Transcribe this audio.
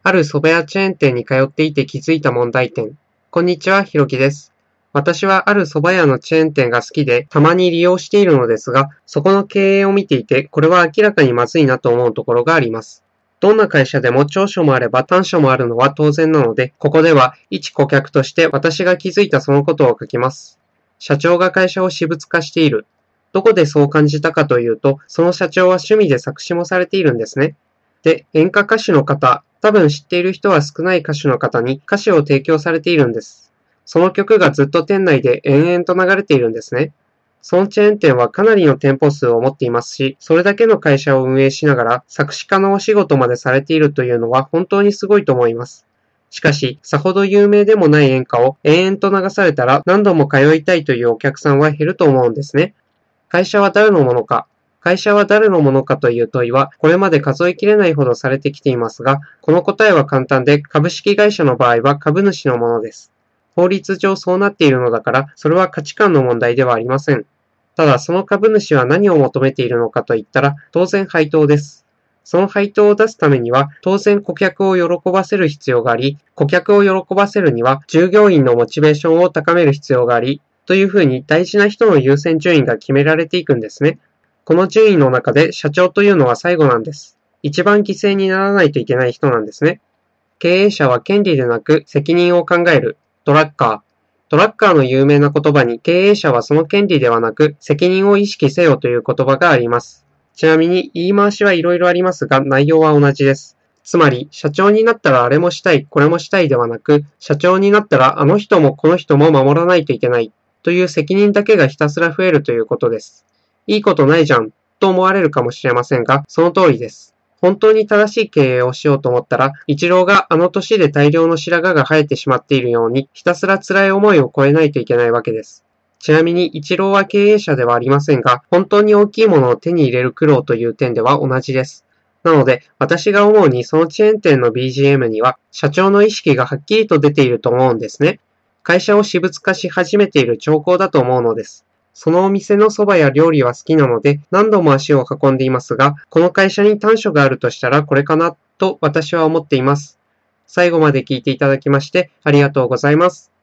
ある蕎麦屋チェーン店に通っていて気づいた問題点。こんにちは、ひろきです。私はある蕎麦屋のチェーン店が好きで、たまに利用しているのですが、そこの経営を見ていて、これは明らかにまずいなと思うところがあります。どんな会社でも長所もあれば短所もあるのは当然なので、ここでは一顧客として私が気づいたそのことを書きます。社長が会社を私物化している。どこでそう感じたかというと、その社長は趣味で作詞もされているんですね。で、演歌歌手の方、多分知っている人は少ない歌手の方に歌詞を提供されているんです。その曲がずっと店内で延々と流れているんですね。そのチェーン店はかなりの店舗数を持っていますし、それだけの会社を運営しながら作詞家のお仕事までされているというのは本当にすごいと思います。しかし、さほど有名でもない演歌を延々と流されたら何度も通いたいというお客さんは減ると思うんですね。会社は誰のものか。会社は誰のものかという問いは、これまで数えきれないほどされてきていますが、この答えは簡単で、株式会社の場合は株主のものです。法律上そうなっているのだから、それは価値観の問題ではありません。ただ、その株主は何を求めているのかといったら、当然配当です。その配当を出すためには、当然顧客を喜ばせる必要があり、顧客を喜ばせるには、従業員のモチベーションを高める必要があり、というふうに大事な人の優先順位が決められていくんですね。この順位の中で社長というのは最後なんです。一番犠牲にならないといけない人なんですね。経営者は権利でなく責任を考える。ドラッカー。ドラッカーの有名な言葉に経営者はその権利ではなく責任を意識せよという言葉があります。ちなみに言い回しはいろいろありますが内容は同じです。つまり社長になったらあれもしたい、これもしたいではなく、社長になったらあの人もこの人も守らないといけないという責任だけがひたすら増えるということです。いいことないじゃんと思われるかもしれませんが、その通りです。本当に正しい経営をしようと思ったら、一郎があの年で大量の白髪が生えてしまっているように、ひたすら辛い思いを超えないといけないわけです。ちなみに一郎は経営者ではありませんが、本当に大きいものを手に入れる苦労という点では同じです。なので、私が思うにそのチェーン店の BGM には、社長の意識がはっきりと出ていると思うんですね。会社を私物化し始めている兆候だと思うのです。そのお店の蕎麦や料理は好きなので何度も足を運んでいますが、この会社に短所があるとしたらこれかなと私は思っています。最後まで聞いていただきましてありがとうございます。